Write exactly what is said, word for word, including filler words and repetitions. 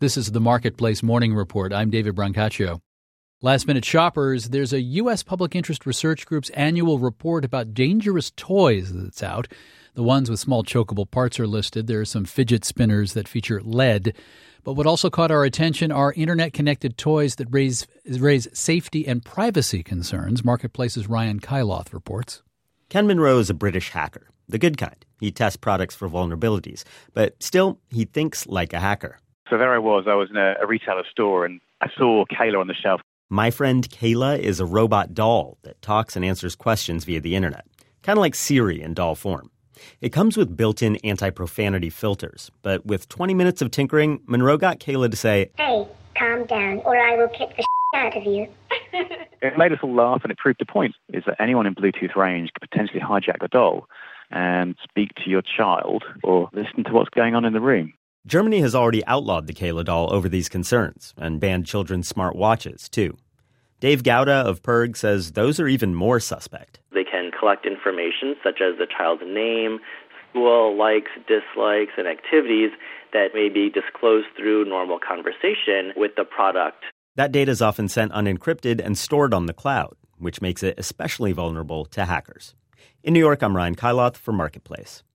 This is the Marketplace Morning Report. I'm David Brancaccio. Last minute shoppers, there's a U S Public Interest Research Group's annual report about dangerous toys that's out. The ones with small chokeable parts are listed. There are some fidget spinners that feature lead. But what also caught our attention are internet-connected toys that raise raise safety and privacy concerns. Marketplace's Ryan Kailath reports. Ken Monroe is a British hacker, the good kind. He tests products for vulnerabilities, but still, he thinks like a hacker. So there I was. I was in a, a retailer store, and I saw Kayla on the shelf. My friend Kayla is a robot doll that talks and answers questions via the internet, kind of like Siri in doll form. It comes with built-in anti-profanity filters, but with twenty minutes of tinkering, Monroe got Kayla to say, "Hey, calm down, or I will kick the shit out of you." It made us all laugh, and it proved the point, is that anyone in Bluetooth range could potentially hijack the doll and speak to your child or listen to what's going on in the room. Germany has already outlawed the Kayla doll over these concerns and banned children's smart watches, too. Dave Gouda of Perg says those are even more suspect. They can collect information such as the child's name, school likes, dislikes, and activities that may be disclosed through normal conversation with the product. That data is often sent unencrypted and stored on the cloud, which makes it especially vulnerable to hackers. In New York, I'm Ryan Kailath for Marketplace.